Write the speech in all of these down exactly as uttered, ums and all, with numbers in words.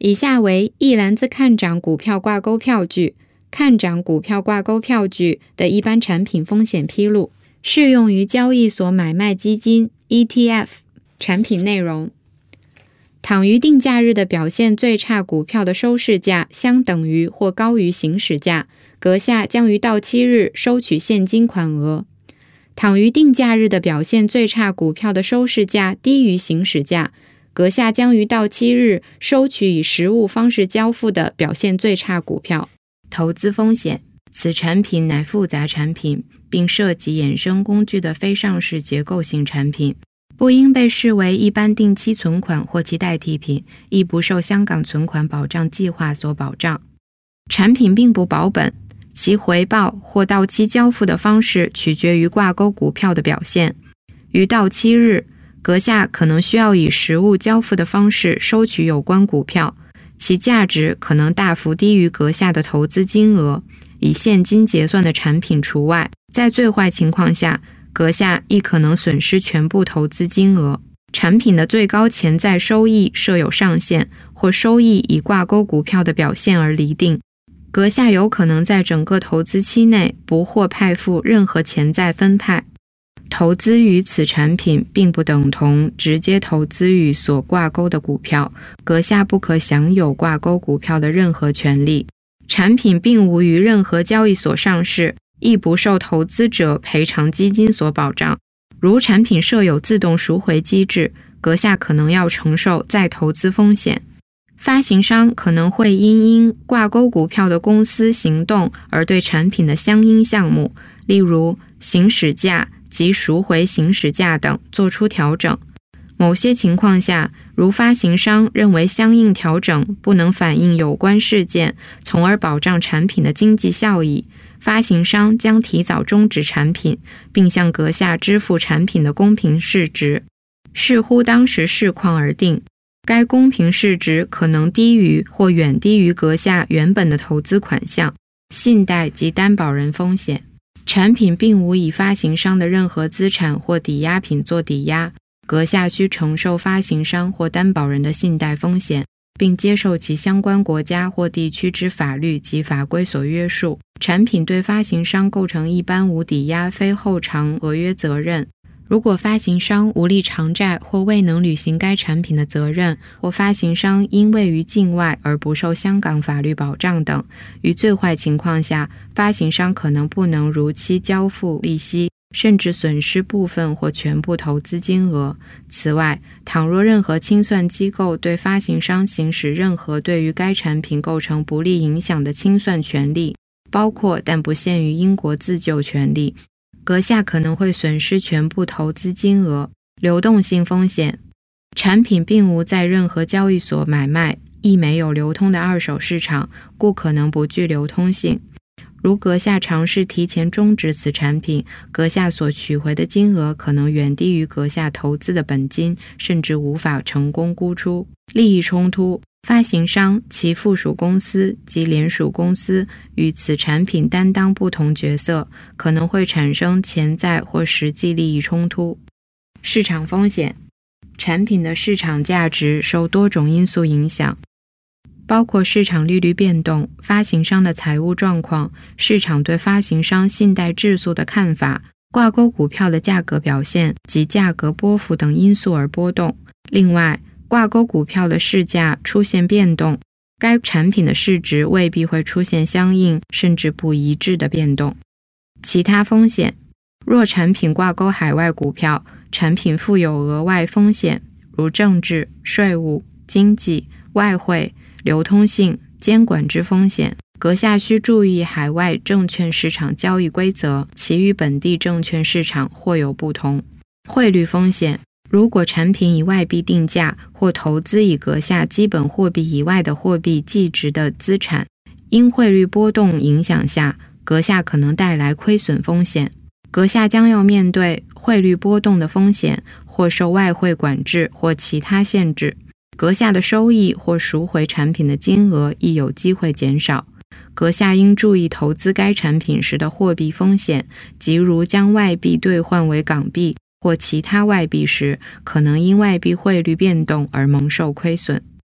以下为一篮子看涨股票挂钩票据、看涨股票挂钩票据的一般产品风险披露，适用于交易所买卖基金 E T F 产品内容。倘于定价日的表现最差股票的收市价相等于或高于行使价，阁下将于到期日收取现金款额。倘于定价日的表现最差股票的收市价低于行使价，阁下将于到期日收取以实物方式交付的表现最差股票。投资风险，此产品乃复杂产品，并涉及衍生工具的非上市结构性产品，不应被视为一般定期存款或其代替品，亦不受香港存款保障计划所保障。产品并不保本，其回报或到期交付的方式取决于挂钩股票的表现。于到期日，阁下可能需要以实物交付的方式收取有关股票，其价值可能大幅低于阁下的投资金额，以现金结算的产品除外。在最坏情况下，阁下亦可能损失全部投资金额。产品的最高潜在收益设有上限，或收益以挂钩股票的表现而厘定。阁下有可能在整个投资期内不获派付任何潜在分派。投资于此产品并不等同直接投资于所挂钩的股票，阁下不可享有挂钩股票的任何权利。产品并无于任何交易所上市，亦不受投资者赔偿基金所保障。如产品设有自动赎回机制，阁下可能要承受再投资风险。发行商可能会因因挂钩股票的公司行动而对产品的相应项目，例如行使价及赎回行使价等做出调整。某些情况下，如发行商认为相应调整不能反映有关事件，从而保障产品的经济效益，发行商将提早终止产品，并向阁下支付产品的公平市值，视乎当时市况而定。该公平市值可能低于或远低于阁下原本的投资款项。信贷及担保人风险，产品并无以发行商的任何资产或抵押品做抵押，阁下需承受发行商或担保人的信贷风险，并接受其相关国家或地区之法律及法规所约束。产品对发行商构成一般无抵押非后偿合约责任。如果发行商无力偿债或未能履行该产品的责任，或发行商因位于境外而不受香港法律保障等，于最坏情况下，发行商可能不能如期交付利息，甚至损失部分或全部投资金额。此外，倘若任何清算机构对发行商行使任何对于该产品构成不利影响的清算权利，包括但不限于英国自救权利，阁下可能会损失全部投资金额。流动性风险，产品并无在任何交易所买卖，亦没有流通的二手市场，故可能不具流通性。如阁下尝试提前终止此产品，阁下所取回的金额可能远低于阁下投资的本金，甚至无法成功估出。利益冲突，发行商、其附属公司及联属公司与此产品担当不同角色，可能会产生潜在或实际利益冲突。市场风险，产品的市场价值受多种因素影响，包括市场利率变动、发行商的财务状况、市场对发行商信贷质素的看法、挂钩股票的价格表现及价格波幅等因素而波动。另外，挂钩股票的市价出现变动，该产品的市值未必会出现相应甚至不一致的变动。其他风险，若产品挂钩海外股票，产品附有额外风险，如政治、税务、经济、外汇、流通性、监管之风险，阁下需注意海外证券市场交易规则，其与本地证券市场或有不同。汇率风险，如果产品以外币定价或投资以阁下基本货币以外的货币计值的资产，因汇率波动影响下，阁下可能带来亏损风险。阁下将要面对汇率波动的风险，或受外汇管制或其他限制。阁下的收益或赎回产品的金额亦有机会减少。阁下应注意投资该产品时的货币风险，即如将外币兑换为港币或其他外币时，可能因外币汇率变动而蒙受亏损。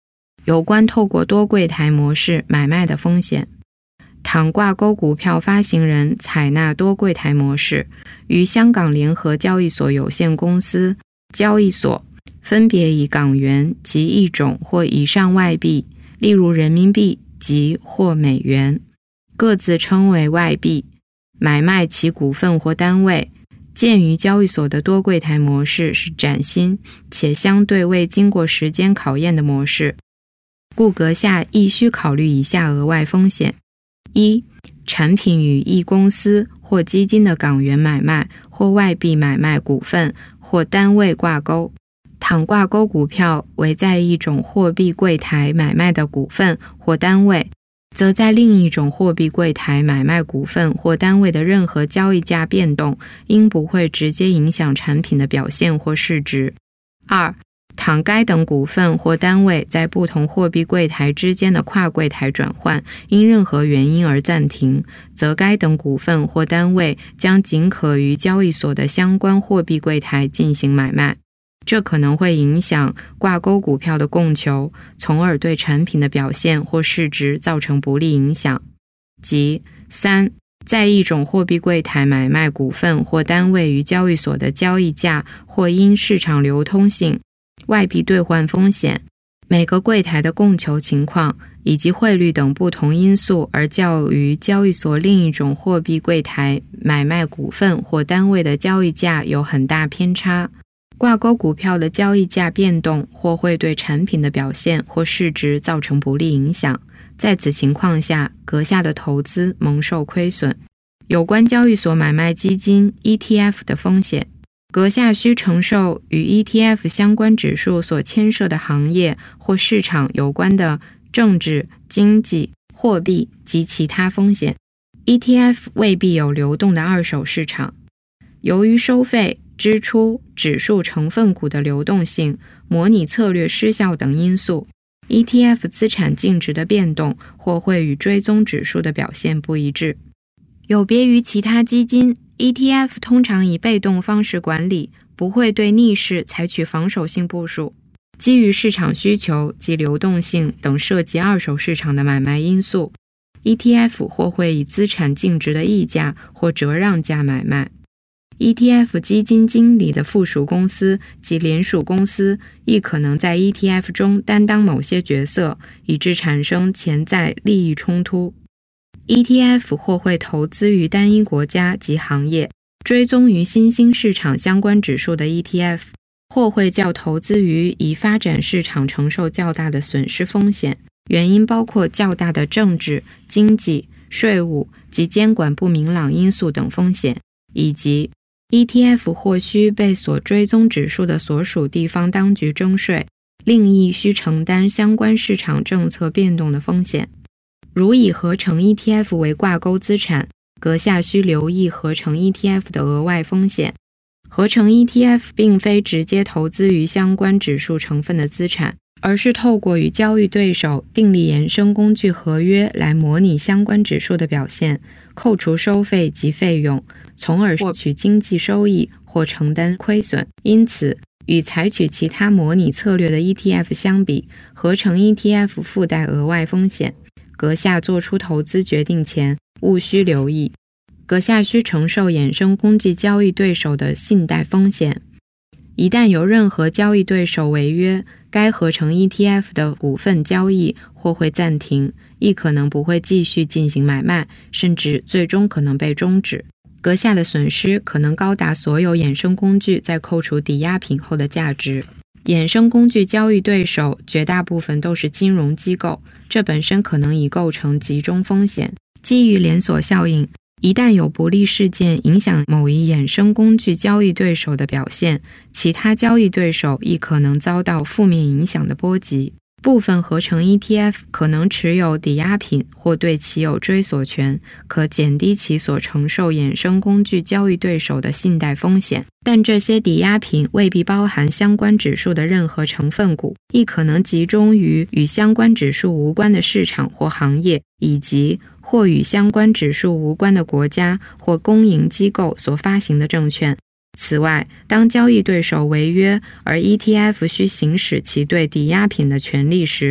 有关透过多柜台模式买卖的风险。倘挂钩股票发行人采纳多柜台模式，与香港联合交易所有限公司、交易所分别以港元及一种或以上外币，例如人民币及或美元，各自称为外币，买卖其股份或单位，鉴于交易所的多柜台模式是崭新且相对未经过时间考验的模式，故阁下亦需考虑以下额外风险：一、产品与一公司或基金的港元买卖或外币买卖股份或单位挂钩，倘挂钩股票为在一种货币柜台买卖的股份或单位，则在另一种货币柜台买卖股份或单位的任何交易价变动，应不会直接影响产品的表现或市值。二、倘该等股份或单位在不同货币柜台之间的跨柜台转换因任何原因而暂停，则该等股份或单位将仅可于交易所的相关货币柜台进行买卖，这可能会影响挂钩股票的供求，从而对产品的表现或市值造成不利影响。即三、在一种货币柜台买卖股份或单位于交易所的交易价或因市场流通性、外币兑换风险、每个柜台的供求情况以及汇率等不同因素而较于交易所另一种货币柜台买卖股份或单位的交易价有很大偏差，挂钩股票的交易价变动或会对产品的表现或市值造成不利影响，在此情况下，阁下的投资蒙受亏损。有关交易所买卖基金 E T F 的风险，阁下需承受与 E T F 相关指数所牵涉的行业或市场有关的政治、经济、货币及其他风险。E T F 未必有流动的二手市场。由于收费、支出、指数成分股的流动性、模拟策略失效等因素， E T F 资产净值的变动或会与追踪指数的表现不一致。有别于其他基金， E T F 通常以被动方式管理，不会对逆势采取防守性部署。基于市场需求及流动性等涉及二手市场的买卖因素， E T F 或会以资产净值的溢价或折让价买卖。E T F 基金经理的附属公司及联属公司亦可能在 E T F 中担当某些角色，以致产生潜在利益冲突。E T F 或会投资于单一国家及行业，追踪于新兴市场相关指数的 E T F， 或会较投资于已发展市场承受较大的损失风险，原因包括较大的政治、经济、税务及监管不明朗因素等风险，以及 E T F 或需被所追踪指数的所属地方当局征税，另亦需承担相关市场政策变动的风险。如以合成 E T F 为挂钩资产，阁下需留意合成 E T F 的额外风险。合成 E T F 并非直接投资于相关指数成分的资产，而是透过与交易对手订立衍生工具合约来模拟相关指数的表现，扣除收费及费用，从而获取经济收益或承担亏损。因此，与采取其他模拟策略的 E T F 相比，合成 E T F 附带额外风险。阁下做出投资决定前，务需留意。阁下需承受衍生工具交易对手的信贷风险。一旦有任何交易对手违约，该合成 E T F 的股份交易或会暂停，亦可能不会继续进行买卖，甚至最终可能被终止。阁下的损失可能高达所有衍生工具在扣除抵押品后的价值。衍生工具交易对手绝大部分都是金融机构，这本身可能已构成集中风险。基于连锁效应，一旦有不利事件影响某一衍生工具交易对手的表现，其他交易对手亦可能遭到负面影响的波及。部分合成 E T F 可能持有抵押品或对其有追索权，可减低其所承受衍生工具交易对手的信贷风险，但这些抵押品未必包含相关指数的任何成分股，亦可能集中于与相关指数无关的市场或行业，以及或与相关指数无关的国家或公营机构所发行的证券。此外，当交易对手违约而 E T F 需行使其对抵押品的权利时，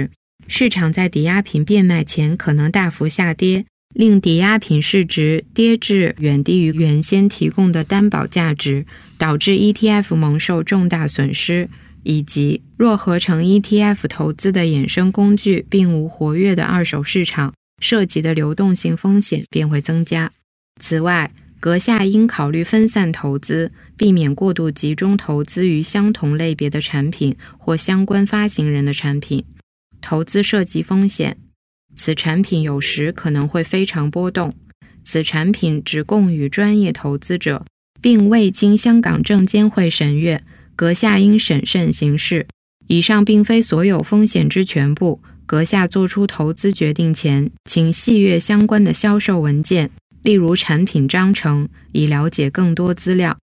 市场在抵押品变卖前可能大幅下跌，令抵押品市值跌至远低于原先提供的担保价值，导致 E T F 蒙受重大损失，以及若合成 E T F 投资的衍生工具并无活跃的二手市场，涉及的流动性风险便会增加。此外，阁下应考虑分散投资，避免过度集中投资于相同类别的产品或相关发行人的产品。投资涉及风险，此产品有时可能会非常波动。此产品只供予专业投资者，并未经香港证监会审阅，阁下应审慎行事。以上并非所有风险之全部，阁下做出投资决定前，请细阅相关的销售文件，例如产品章程，以了解更多资料。